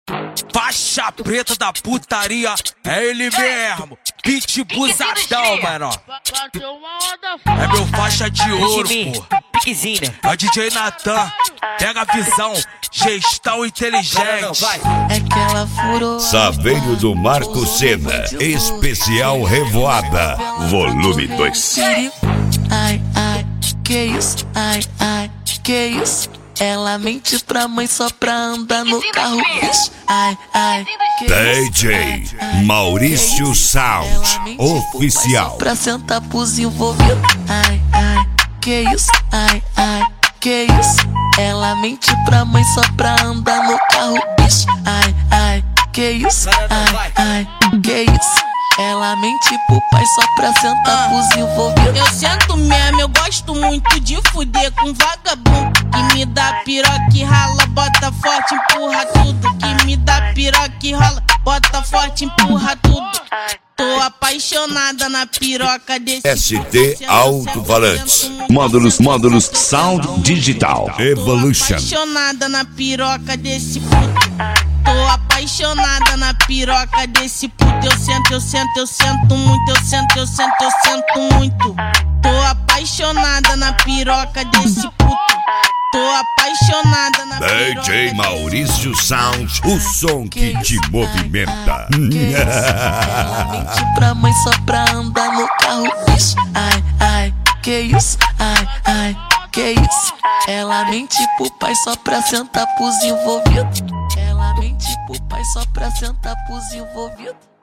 Faixa preta da putaria, é ele mesmo. Pitbullzadão, mano. É meu faixa de ouro, pô. É o DJ Natan, pega a visão, gestão inteligente. É que ela furou. Saveiro do Marco Sena, especial Revoada, volume 2. Ai, ai, que isso? Ai, ai, que isso? Ela mente pra mãe só pra andar no carro. Ai, ai, DJ Maurício Sound, oficial. Pra sentar pros envolvidos. Ai, ai, que isso? Ai, ai, que isso? Ela mente pra mãe só pra andar no carro. Ai, ai, que isso? Ai, ai, que isso? Ela mente pro pai só pra sentar pros envolvidos. Eu sento mesmo, eu gosto muito de fuder com vagabundo que me dá piroca e rala, bota forte, empurra tudo. Que me dá piroca e rala, bota forte, empurra tudo. Tô apaixonada na piroca desse ST Alto-Falantes, módulos Sound Digital Evolution. Tô apaixonada na piroca desse puto. Tô apaixonada na piroca desse puto. Eu sento muito, eu sento muito. Tô apaixonada na piroca desse puto. Tô apaixonada na piroca. DJ Maurício Sound, o som que te movimenta. Ela mente pra mãe só pra andar no carro. Ai, ai, que isso? Ai, ai, que isso? Ela mente pro pai só pra sentar pros envolvidos. Ela mente pro pai só pra sentar pros envolvidos.